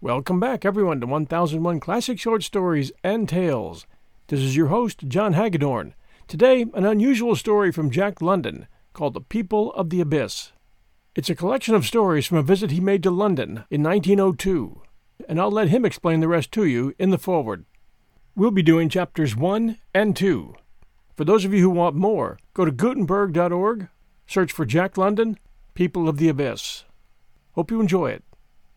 Welcome back, everyone, to 1001 Classic Short Stories and Tales. This is your host, John Hagedorn. Today, an unusual story from Jack London called The People of the Abyss. It's a collection of stories from a visit he made to London in 1902, and I'll let him explain the rest to you in the foreword. We'll be doing chapters 1 and 2. For those of you who want more, go to Gutenberg.org, search for Jack London, People of the Abyss. Hope you enjoy it.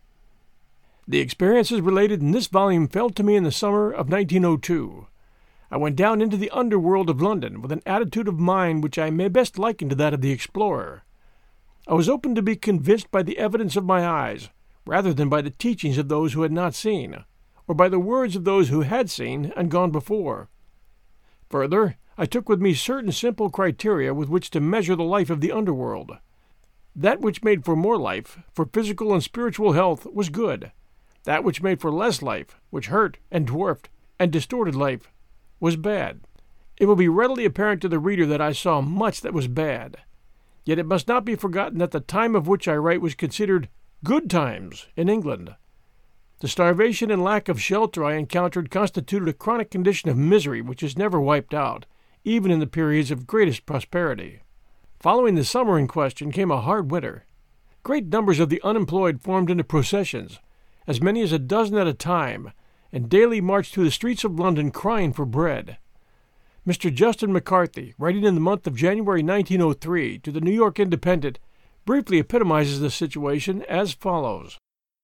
The experiences related in this volume fell to me in the summer of 1902. I went down into the underworld of London with an attitude of mind which I may best liken to that of the explorer. I was open to be convinced by the evidence of my eyes, rather than by the teachings of those who had not seen, or by the words of those who had seen and gone before. Further, I took with me certain simple criteria with which to measure the life of the underworld. That which made for more life, for physical and spiritual health, was good. That which made for less life, which hurt and dwarfed and distorted life, was bad. It will be readily apparent to the reader that I saw much that was bad. Yet it must not be forgotten that the time of which I write was considered good times in England. The starvation and lack of shelter I encountered constituted a chronic condition of misery which is never wiped out, even in the periods of greatest prosperity. Following the summer in question came a hard winter. Great numbers of the unemployed formed into processions, as many as a dozen at a time, and daily marched through the streets of London crying for bread. Mr. Justin McCarthy, writing in the month of January 1903 to the New York Independent, briefly epitomizes the situation as follows.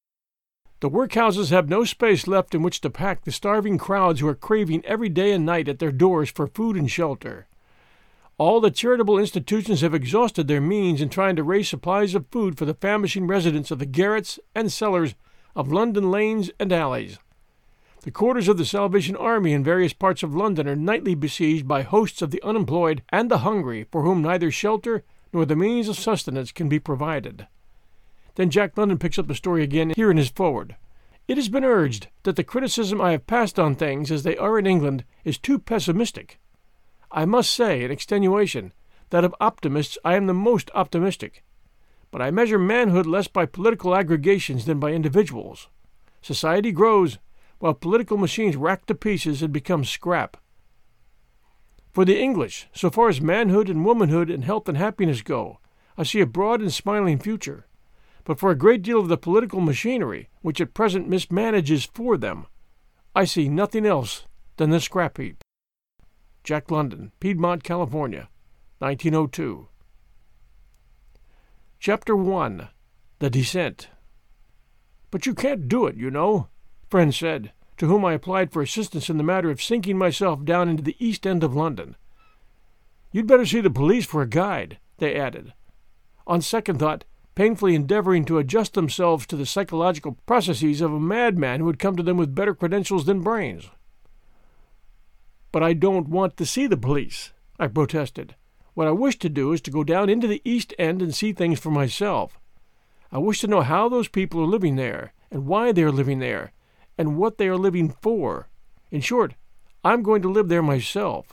The workhouses have no space left in which to pack the starving crowds who are craving every day and night at their doors for food and shelter. All the charitable institutions have exhausted their means in trying to raise supplies of food for the famishing residents of the garrets and cellars of London lanes and alleys. The quarters of the Salvation Army in various parts of London are nightly besieged by hosts of the unemployed and the hungry, for whom neither shelter nor the means of sustenance can be provided. Then Jack London picks up the story again here in his foreword. It has been urged that the criticism I have passed on things as they are in England is too pessimistic. I must say, in extenuation, that of optimists I am the most optimistic. But I measure manhood less by political aggregations than by individuals. Society grows, while political machines rack to pieces and become scrap. For the English, so far as manhood and womanhood and health and happiness go, I see a broad and smiling future. But for a great deal of the political machinery, which at present mismanages for them, I see nothing else than the scrap heap. Jack London, Piedmont, California, 1902. Chapter 1. The Descent. "But you can't do it, you know," friends said, to whom I applied for assistance in the matter of sinking myself down into the East End of London. "You'd better see the police for a guide," they added, on second thought painfully endeavoring to adjust themselves to the psychological processes of a madman who had come to them with better credentials than brains. "But I don't want to see the police," I protested. "What I wish to do is to go down into the East End and see things for myself. I wish to know how those people are living there, and why they are living there, and what they are living for. In short, I'm going to live there myself."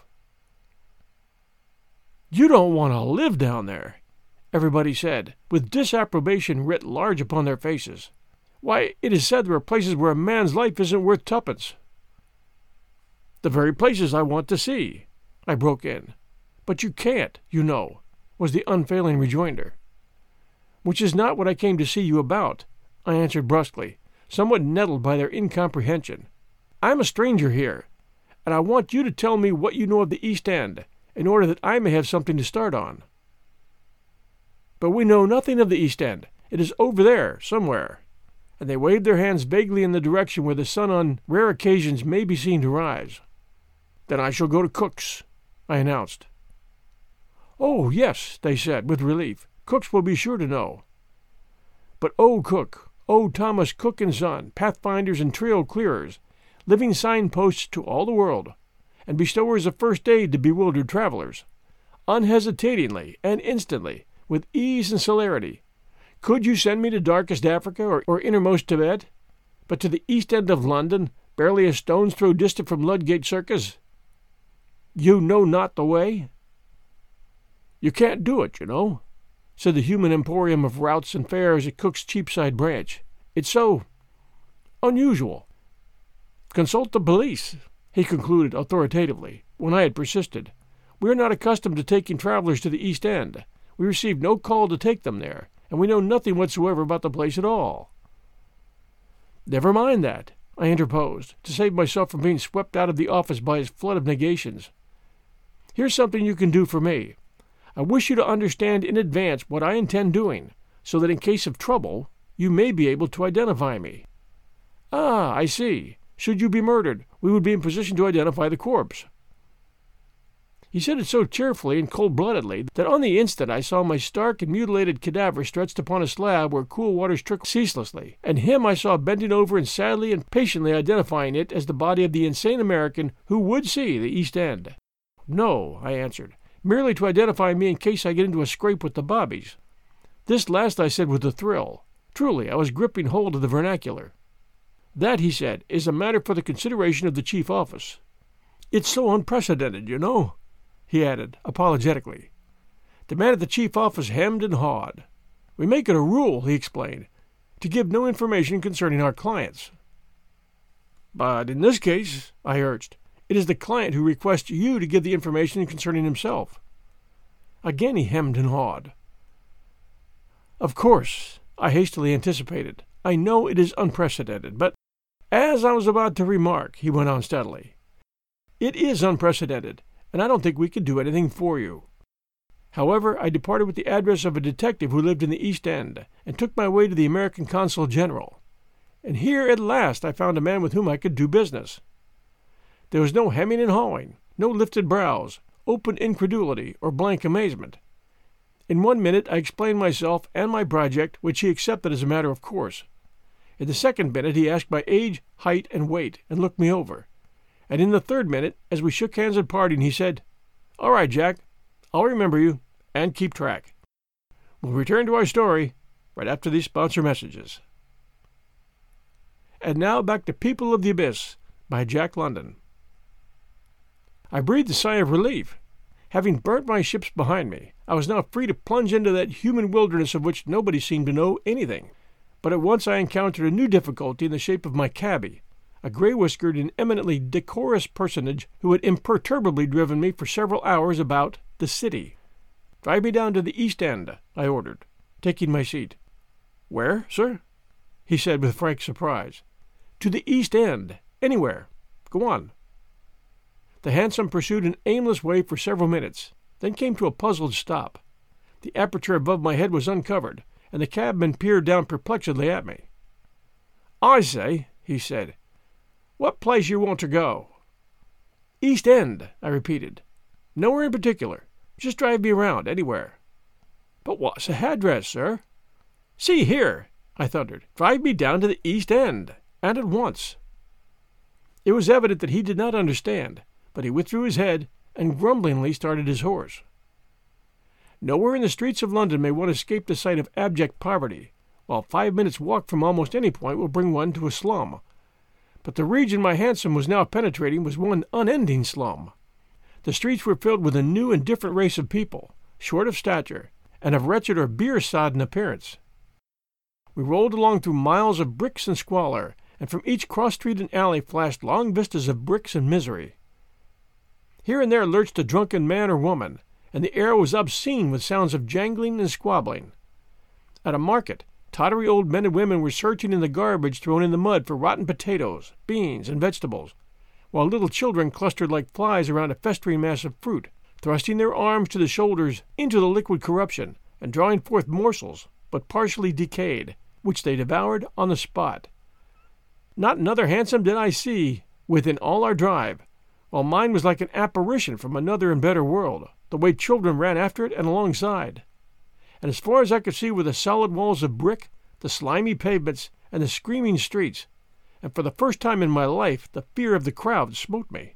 "You don't want to live down there," everybody said, with disapprobation writ large upon their faces. "Why, it is said there are places where a man's life isn't worth tuppence." "The very places I want to see," I broke in. "But you can't, you know," was the unfailing rejoinder. "Which is not what I came to see you about," I answered brusquely, somewhat nettled by their incomprehension. "I'm a stranger here, and I want you to tell me what you know of the East End, in order that I may have something to start on." "But we know nothing of the East End. It is over there, somewhere," and they waved their hands vaguely in the direction where the sun on rare occasions may be seen to rise. "Then I shall go to Cook's," I announced. "Oh, yes," they said, with relief. "Cook's will be sure to know." But old Cook, old Thomas Cook and Son, pathfinders and trail clearers, living signposts to all the world, and bestowers of first aid to bewildered travelers, unhesitatingly and instantly, with ease and celerity, could you send me to darkest Africa or innermost Tibet, but to the East End of London, barely a stone's throw distant from Ludgate Circus? You know not the way? "You can't do it, you know," said the human emporium of routs and fares at Cook's Cheapside branch. "It's so Unusual. Consult the police, he concluded authoritatively, when I had persisted. We are not accustomed to taking travelers to the East End. We received no call to take them there, and we know nothing whatsoever about the place at all. Never mind that, I interposed, to save myself from being swept out of the office by his flood of negations. Here's something you can do for me. I wish you to understand in advance what I intend doing, so that in case of trouble, you may be able to identify me. Ah, I see. Should you be murdered, we would be in position to identify the corpse. He said it so cheerfully and cold-bloodedly that on the instant I saw my stark and mutilated cadaver stretched upon a slab where cool waters trickled ceaselessly, and him I saw bending over and sadly and patiently identifying it as the body of the insane American who would see the East End. No, I answered, merely to identify me in case I get into a scrape with the bobbies. This last I said with a thrill. Truly, I was gripping hold of the vernacular. That, he said, is a matter for the consideration of the chief office. It's so unprecedented, you know, he added, apologetically. The man at the chief office hemmed and hawed. We make it a rule, he explained, to give no information concerning our clients. But in this case, I urged, it is the client who requests you to give the information concerning himself. Again he hemmed and hawed. Of course, I hastily anticipated. I know it is unprecedented, but as I was about to remark, he went on steadily, it is unprecedented, and I don't think we can do anything for you. However, I departed with the address of a detective who lived in the East End, and took my way to the American Consul General. And here at last I found a man with whom I could do business. There was no hemming and hawing, no lifted brows, open incredulity, or blank amazement. In 1 minute I explained myself and my project, which he accepted as a matter of course. In the second minute he asked my age, height, and weight, and looked me over. And in the third minute, as we shook hands at parting, he said, All right, Jack, I'll remember you, and keep track. We'll return to our story right after these sponsor messages. And now back to People of the Abyss by Jack London. I breathed a sigh of relief. Having burnt my ships behind me, I was now free to plunge into that human wilderness of which nobody seemed to know anything. But at once I encountered a new difficulty in the shape of my cabby, a grey-whiskered and eminently decorous personage who had imperturbably driven me for several hours about the city. Drive me down to the East End, I ordered, taking my seat. Where, sir? He said with frank surprise. To the East End, anywhere. Go on. The hansom pursued an aimless way for several minutes, then came to a puzzled stop. The aperture above my head was uncovered, and the cabman peered down perplexedly at me. I say, he said, what place you want to go? East End, I repeated. Nowhere in particular. Just drive me around, anywhere. But what's the address, sir? See here, I thundered. Drive me down to the East End, and at once. It was evident that he did not understand, but he withdrew his head and grumblingly started his horse. Nowhere in the streets of London may one escape the sight of abject poverty, while 5 minutes' walk from almost any point will bring one to a slum. But the region my hansom was now penetrating was one unending slum. The streets were filled with a new and different race of people, short of stature, and of wretched or beer-sodden appearance. We rolled along through miles of bricks and squalor, and from each cross-street and alley flashed long vistas of bricks and misery. Here and there lurched a drunken man or woman, and the air was obscene with sounds of jangling and squabbling. At a market, tottery old men and women were searching in the garbage thrown in the mud for rotten potatoes, beans, and vegetables, while little children clustered like flies around a festering mass of fruit, thrusting their arms to the shoulders into the liquid corruption, and drawing forth morsels, but partially decayed, which they devoured on the spot. Not another hansom did I see within all our drive, while mine was like an apparition from another and better world, the way children ran after it and alongside. And as far as I could see were the solid walls of brick, the slimy pavements, and the screaming streets, and for the first time in my life the fear of the crowd smote me.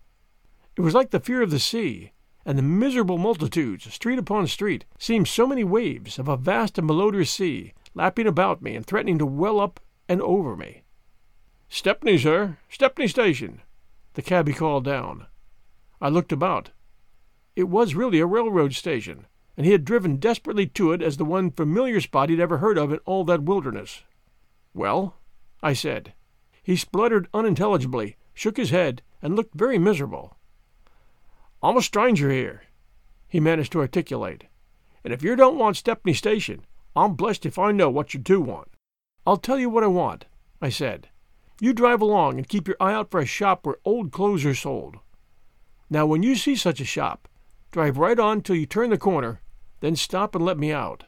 It was like the fear of the sea, and the miserable multitudes, street upon street, seemed so many waves of a vast and malodorous sea, lapping about me and threatening to well up and over me. "Stepney, sir, Stepney Station," the cabby called down. I looked about. It was really a railroad station, and he had driven desperately to it as the one familiar spot he'd ever heard of in all that wilderness. "Well?" I said, He spluttered unintelligibly, shook his head, and looked very miserable. "I'm a stranger here," he managed to articulate, "and if you don't want Stepney Station, I'm blessed if I know what you do want." "I'll tell you what I want," I said. "You drive along and keep your eye out for a shop where old clothes are sold. Now, when you see such a shop, drive right on till you turn the corner, then stop and let me out."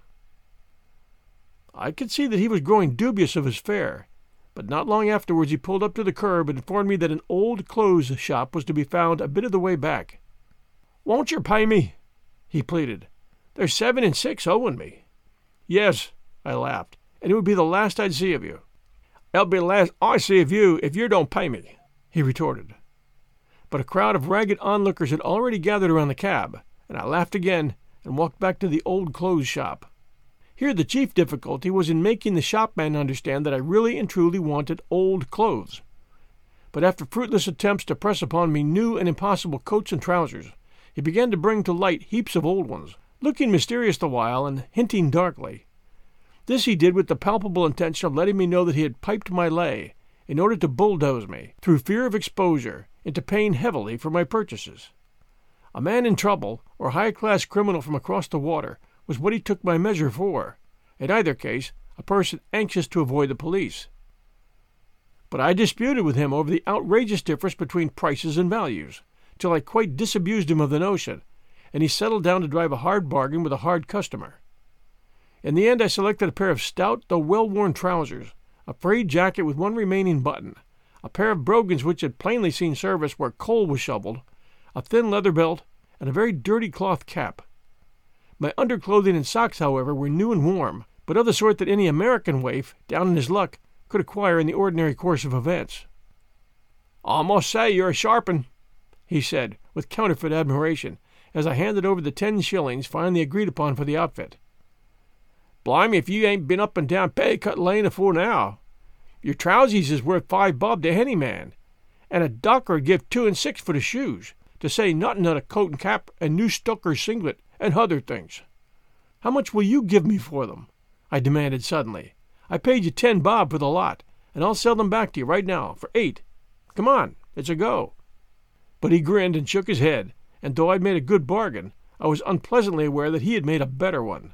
I could see that he was growing dubious of his fare, but not long afterwards he pulled up to the curb and informed me that an old clothes shop was to be found a bit of the way back. "Won't yer pay me?" he pleaded. "There's 7 and 6 owing me." "Yes," I laughed, "and it would be the last I'd see of you." "It'll be the last I see of you if you don't pay me," he retorted. But a crowd of ragged onlookers had already gathered around the cab, and I laughed again and walked back to the old clothes shop. Here the chief difficulty was in making the shopman understand that I really and truly wanted old clothes. But after fruitless attempts to press upon me new and impossible coats and trousers, he began to bring to light heaps of old ones, looking mysterious the while and hinting darkly. This he did with the palpable intention of letting me know that he had piped my lay, in order to bulldoze me, through fear of exposure, into paying heavily for my purchases. A man in trouble, or a high-class criminal from across the water, was what he took my measure for. In either case, a person anxious to avoid the police. But I disputed with him over the outrageous difference between prices and values, till I quite disabused him of the notion, and he settled down to drive a hard bargain with a hard customer. In the end I selected a pair of stout though well-worn trousers, a frayed jacket with one remaining button, a pair of brogans which had plainly seen service where coal was shoveled, a thin leather belt, and a very dirty cloth cap. My underclothing and socks, however, were new and warm, but of the sort that any American waif, down in his luck, could acquire in the ordinary course of events. "I must say you're a sharp 'un," he said, with counterfeit admiration, as I handed over the 10 shillings finally agreed upon for the outfit. "Blimey if you ain't been up and down Petticut Lane afore now. Your trousies is worth 5 bob to any man, and a docker'd give 2 and 6 for the shoes, to say nothing of the coat and cap and new Stoker's singlet and other things." "How much will you give me for them?" I demanded suddenly. "I paid you 10 bob for the lot, and I'll sell them back to you right now for 8. Come on, it's a go." But he grinned and shook his head, and though I'd made a good bargain, I was unpleasantly aware that he had made a better one.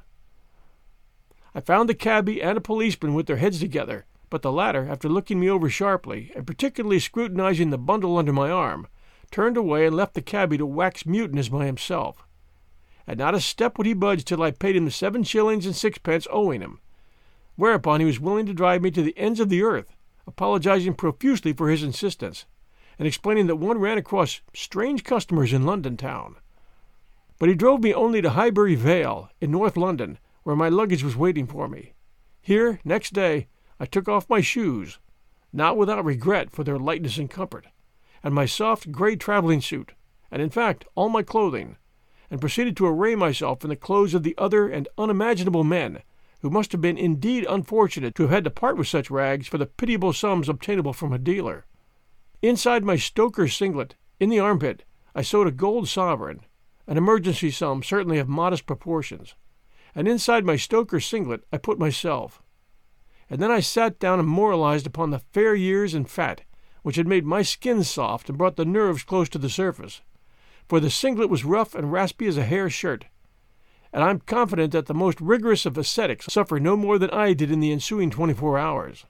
I found the cabby and a policeman with their heads together, but the latter, after looking me over sharply, and particularly scrutinizing the bundle under my arm, turned away and left the cabby to wax mutinous by himself. And not a step would he budge till I paid him the 7 shillings and 6 owing him, whereupon he was willing to drive me to the ends of the earth, apologizing profusely for his insistence, and explaining that one ran across strange customers in London town. But he drove me only to Highbury Vale, in North London, where my luggage was waiting for me. Here, next day, I took off my shoes, not without regret for their lightness and comfort, and my soft grey travelling suit, and in fact all my clothing, and proceeded to array myself in the clothes of the other and unimaginable men, who must have been indeed unfortunate to have had to part with such rags for the pitiable sums obtainable from a dealer. Inside my stoker's singlet, in the armpit, I sewed a gold sovereign, an emergency sum certainly of modest proportions, and inside my stoker's singlet I put myself. And then I sat down and moralized upon the fair years and fat, which had made my skin soft and brought the nerves close to the surface, for the singlet was rough and raspy as a hair shirt, and I'm confident that the most rigorous of ascetics suffered no more than I did in the ensuing 24 hours.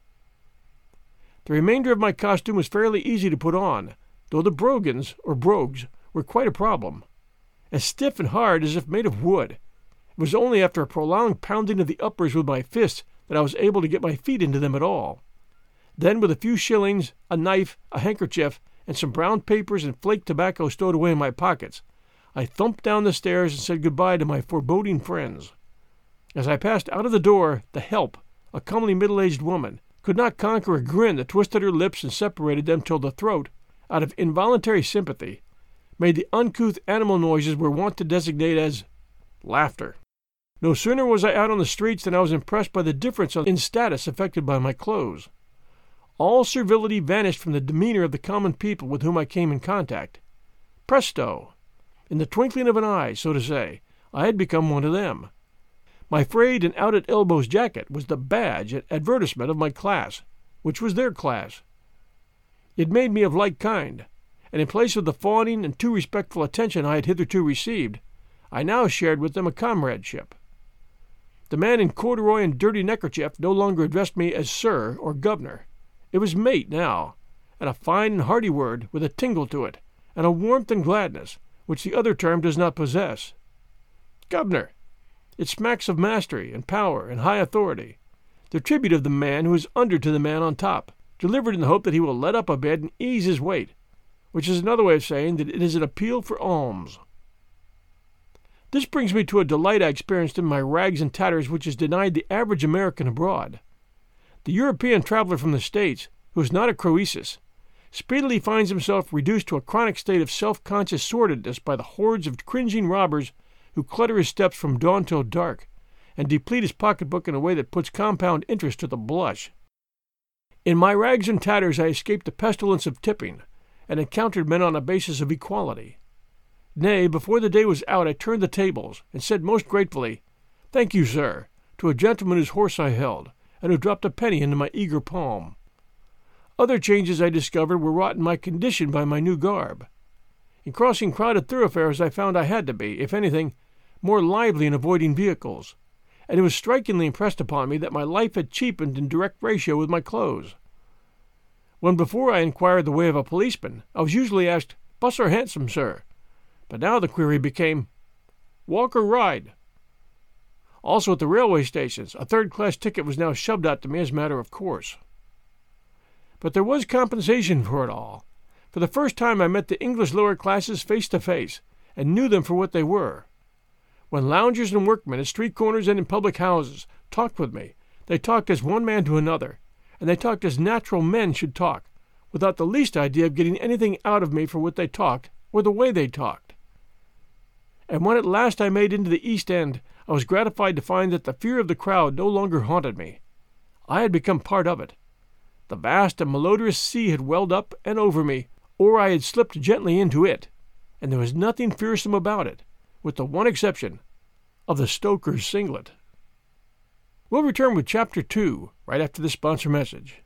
The remainder of my costume was fairly easy to put on, though the brogans, or brogues, were quite a problem. As stiff and hard as if made of wood, it was only after a prolonged pounding of the uppers with my fists that I was able to get my feet into them at all. Then, with a few shillings, a knife, a handkerchief, and some brown papers and flake tobacco stowed away in my pockets, I thumped down the stairs and said goodbye to my foreboding friends. As I passed out of the door, the help, a comely middle-aged woman, could not conquer a grin that twisted her lips and separated them till the throat, out of involuntary sympathy, made the uncouth animal noises we're wont to designate as laughter. No sooner was I out on the streets than I was impressed by the difference in status affected by my clothes. All servility vanished from the demeanor of the common people with whom I came in contact. Presto! In the twinkling of an eye, so to say, I had become one of them. My frayed and out-at-elbows jacket was the badge and advertisement of my class, which was their class. It made me of like kind, and in place of the fawning and too respectful attention I had hitherto received, I now shared with them a comradeship. The man in corduroy and dirty neckerchief no longer addressed me as sir or governor. It was mate now, and a fine and hearty word with a tingle to it, and a warmth and gladness which the other term does not possess. Governor! It smacks of mastery and power and high authority, the tribute of the man who is under to the man on top, delivered in the hope that he will let up a bit and ease his weight, which is another way of saying that it is an appeal for alms. This brings me to a delight I experienced in my rags and tatters which is denied the average American abroad. The European traveler from the States, who is not a Croesus, speedily finds himself reduced to a chronic state of self-conscious sordidness by the hordes of cringing robbers who clutter his steps from dawn till dark, and deplete his pocketbook in a way that puts compound interest to the blush. In my rags and tatters I escaped the pestilence of tipping, and encountered men on a basis of equality. Nay, before the day was out I turned the tables, and said most gratefully, "Thank you, sir," to a gentleman whose horse I held, and who dropped a penny into my eager palm. Other changes I discovered were wrought in my condition by my new garb. In crossing crowded thoroughfares I found I had to be, if anything, more lively in avoiding vehicles, and it was strikingly impressed upon me that my life had cheapened in direct ratio with my clothes. When before I inquired the way of a policeman, I was usually asked, "Bus or hansom, sir?" But now the query became, "Walk or ride?" Also at the railway stations, a third-class ticket was now shoved out to me as a matter of course. But there was compensation for it all. For the first time I met the English lower classes face to face, and knew them for what they were. When loungers and workmen at street corners and in public houses talked with me, they talked as one man to another, and they talked as natural men should talk, without the least idea of getting anything out of me for what they talked or the way they talked. And when at last I made into the East End, I was gratified to find that the fear of the crowd no longer haunted me. I had become part of it. The vast and malodorous sea had welled up and over me, or I had slipped gently into it, and there was nothing fearsome about it, with the one exception of the stoker's singlet. We'll return with Chapter 2 right after this sponsor message.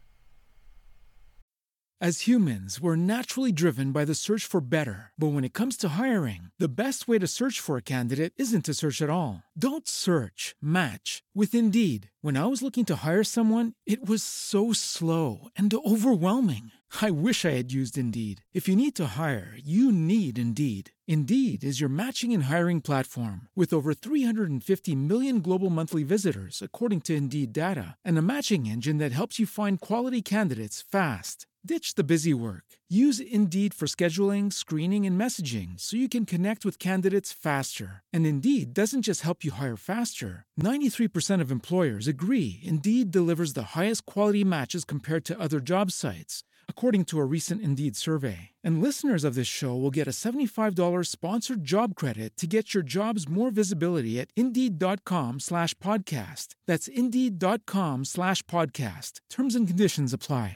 As humans, we're naturally driven by the search for better. But when it comes to hiring, the best way to search for a candidate isn't to search at all. Don't search, match with Indeed. When I was looking to hire someone, it was so slow and overwhelming. I wish I had used Indeed. If you need to hire, you need Indeed. Indeed is your matching and hiring platform with over 350 million global monthly visitors, according to Indeed data, and a matching engine that helps you find quality candidates fast. Ditch the busy work. Use Indeed for scheduling, screening, and messaging so you can connect with candidates faster. And Indeed doesn't just help you hire faster. 93% of employers agree Indeed delivers the highest quality matches compared to other job sites, according to a recent Indeed survey. And listeners of this show will get a $75 sponsored job credit to get your jobs more visibility at Indeed.com/podcast. That's Indeed.com/podcast. Terms and conditions apply.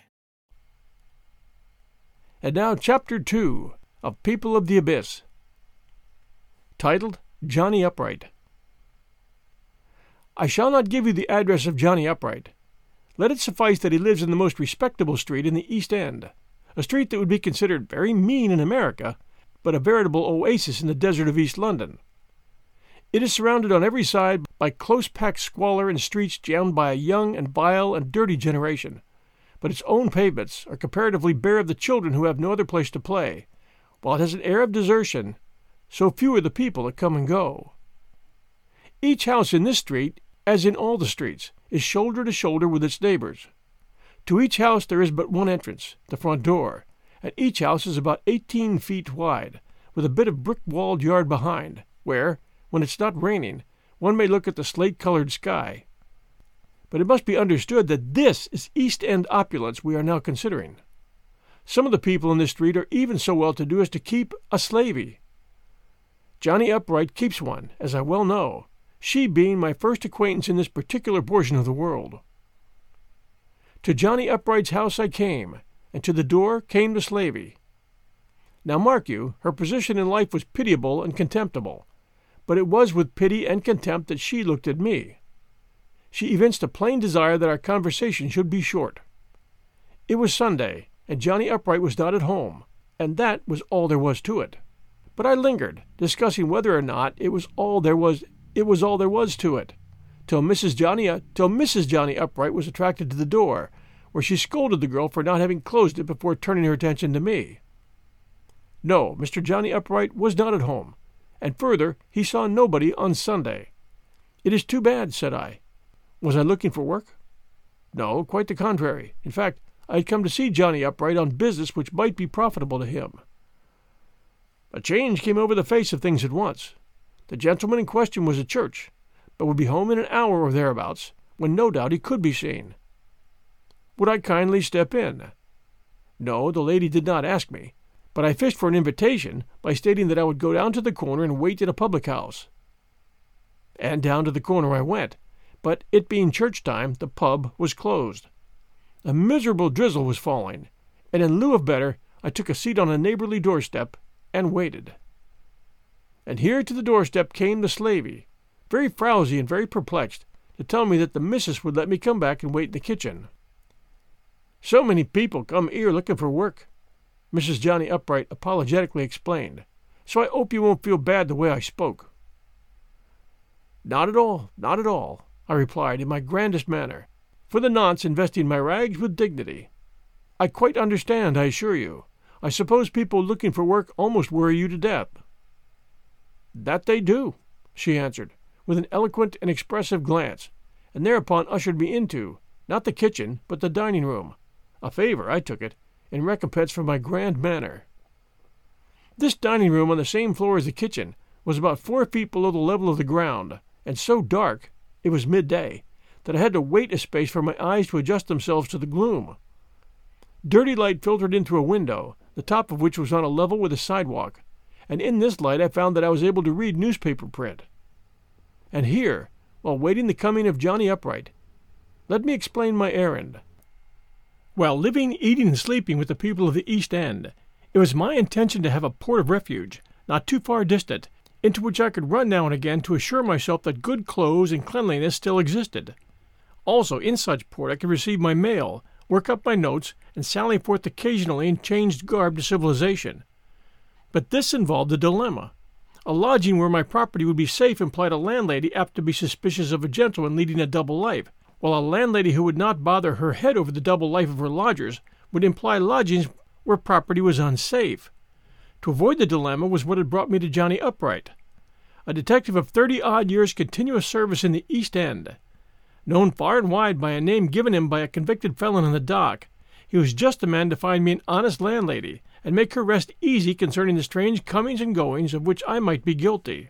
And now Chapter 2 of People of the Abyss, titled Johnny Upright. I shall not give you the address of Johnny Upright. Let it suffice that he lives in the most respectable street in the East End, a street that would be considered very mean in America, but a veritable oasis in the desert of East London. It is surrounded on every side by close-packed squalor and streets jammed by a young and vile and dirty generation, but its own pavements are comparatively bare of the children who have no other place to play, while it has an air of desertion, so few are the people that come and go. Each house in this street, as in all the streets, is shoulder to shoulder with its neighbors. To each house there is but one entrance, the front door, and each house is about 18 feet wide, with a bit of brick-walled yard behind, where, when it's not raining, one may look at the slate-colored sky. But it must be understood that this is East End opulence we are now considering. Some of the people in this street are even so well-to-do as to keep a slavey. Johnny Upright keeps one, as I well know, she being my first acquaintance in this particular portion of the world. To Johnny Upright's house I came, and to the door came the slavey. Now mark you, her position in life was pitiable and contemptible, but it was with pity and contempt that she looked at me. She evinced a plain desire that our conversation should be short. It was Sunday, and Johnny Upright was not at home, and that was all there was to it. But I lingered, discussing whether or not it was all there was to it, till Mrs. Johnny Upright was attracted to the door, where she scolded the girl for not having closed it before turning her attention to me. No, Mr. Johnny Upright was not at home, and further, he saw nobody on Sunday. "It is too bad," said I. Was I looking for work? No, quite the contrary. In fact, I had come to see Johnny Upright on business which might be profitable to him. A change came over the face of things at once. The gentleman in question was at church, but would be home in an hour or thereabouts, when no doubt he could be seen. Would I kindly step in? No, the lady did not ask me, but I fished for an invitation by stating that I would go down to the corner and wait at a public-house. And down to the corner I went, but it being church time, the pub was closed. A miserable drizzle was falling, and in lieu of better, I took a seat on a neighborly doorstep and waited. And here to the doorstep came the slavey, very frowsy and very perplexed, to tell me that the missus would let me come back and wait in the kitchen. "So many people come here looking for work," Mrs. Johnny Upright apologetically explained, "so I hope you won't feel bad the way I spoke." "Not at all, not at all," I replied in my grandest manner, for the nonce investing my rags with dignity. "I quite understand, I assure you. I suppose people looking for work almost worry you to death." "That they do," she answered, with an eloquent and expressive glance, and thereupon ushered me into, not the kitchen, but the dining-room, a favor, I took it, in recompense for my grand manner. This dining-room, on the same floor as the kitchen, was about 4 feet below the level of the ground, and so dark, it was midday, that I had to wait a space for my eyes to adjust themselves to the gloom. Dirty light filtered in through a window, the top of which was on a level with the sidewalk, and in this light I found that I was able to read newspaper print. And here, while waiting the coming of Johnny Upright, let me explain my errand. While living, eating, and sleeping with the people of the East End, it was my intention to have a port of refuge, not too far distant, into which I could run now and again to assure myself that good clothes and cleanliness still existed. Also, in such port I could receive my mail, work up my notes, and sally forth occasionally in changed garb to civilization. But this involved a dilemma. A lodging where my property would be safe implied a landlady apt to be suspicious of a gentleman leading a double life, while a landlady who would not bother her head over the double life of her lodgers would imply lodgings where property was unsafe. To avoid the dilemma was what had brought me to Johnny Upright, a detective of 30-odd years' continuous service in the East End. Known far and wide by a name given him by a convicted felon in the dock, he was just the man to find me an honest landlady, and make her rest easy concerning the strange comings and goings of which I might be guilty.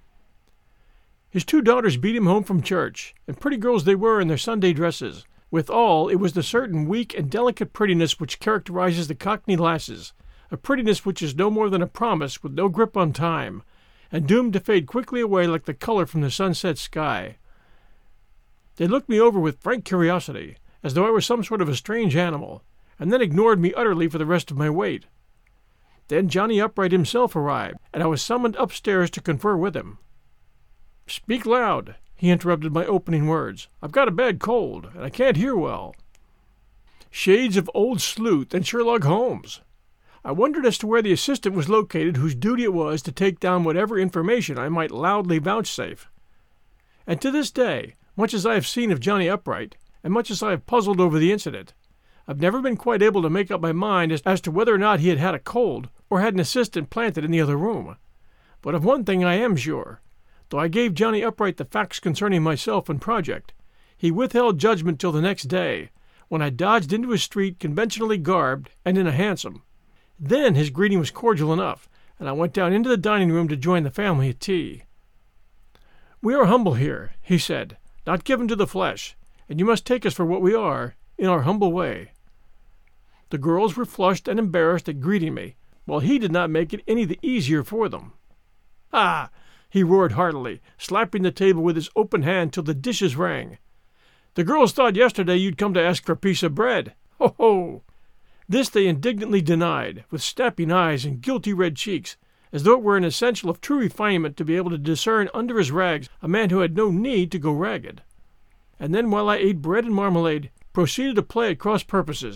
His 2 daughters beat him home from church, and pretty girls they were in their Sunday dresses. Withal, it was the certain weak and delicate prettiness which characterizes the Cockney lasses, a prettiness which is no more than a promise with no grip on time, and doomed to fade quickly away like the color from the sunset sky. They looked me over with frank curiosity, as though I were some sort of a strange animal, and then ignored me utterly for the rest of my wait. Then Johnny Upright himself arrived, and I was summoned upstairs to confer with him. "Speak loud," he interrupted my opening words. "I've got a bad cold, and I can't hear well." Shades of Old Sleuth and Sherlock Holmes! I wondered as to where the assistant was located whose duty it was to take down whatever information I might loudly vouchsafe. And to this day, much as I have seen of Johnny Upright, and much as I have puzzled over the incident, I've never been quite able to make up my mind as to whether or not he had had a cold, or had an assistant planted in the other room. But of one thing I am sure. Though I gave Johnny Upright the facts concerning myself and project, he withheld judgment till the next day, when I dodged into his street conventionally garbed and in a hansom. Then his greeting was cordial enough, and I went down into the dining-room to join the family at tea. "We are humble here," he said, "not given to the flesh, and you must take us for what we are, in our humble way." The girls were flushed and embarrassed at greeting me, while he did not make it any the easier for them. "Ah!" he roared heartily, slapping the table with his open hand till the dishes rang. "The girls thought yesterday you'd come to ask for a piece of bread. Ho, ho!" This they indignantly denied, with snapping eyes and guilty red cheeks, as though it were an essential of true refinement to be able to discern under his rags a man who had no need to go ragged. And then, while I ate bread and marmalade, proceeded to play at cross purposes,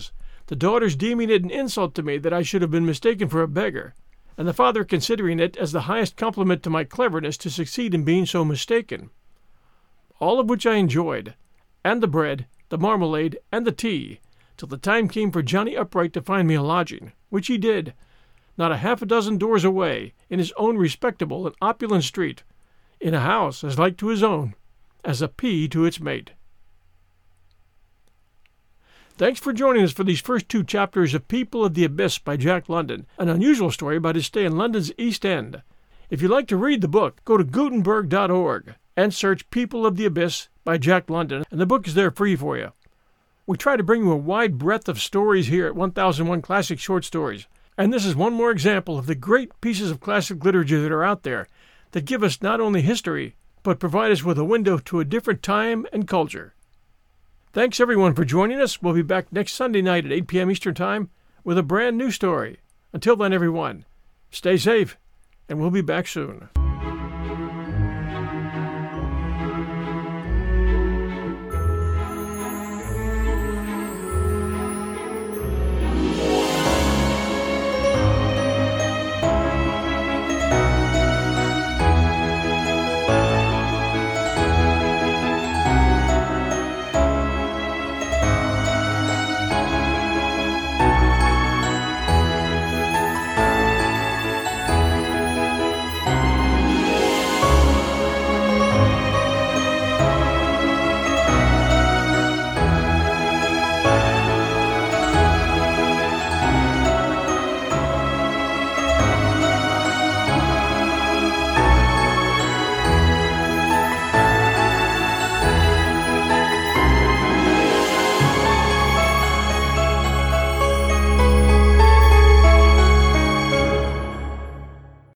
the daughters deeming it an insult to me that I should have been mistaken for a beggar, and the father considering it as the highest compliment to my cleverness to succeed in being so mistaken. All of which I enjoyed, and the bread, the marmalade, and the tea, till the time came for Johnny Upright to find me a lodging, which he did, not a half a dozen doors away, in his own respectable and opulent street, in a house as like to his own as a pea to its mate. Thanks for joining us for these first 2 chapters of People of the Abyss by Jack London, an unusual story about his stay in London's East End. If you'd like to read the book, go to Gutenberg.org and search People of the Abyss by Jack London, and the book is there free for you. We try to bring you a wide breadth of stories here at 1001 Classic Short Stories, and this is one more example of the great pieces of classic literature that are out there that give us not only history, but provide us with a window to a different time and culture. Thanks everyone for joining us. We'll be back next Sunday night at 8 p.m. Eastern Time with a brand new story. Until then, everyone, stay safe, and we'll be back soon.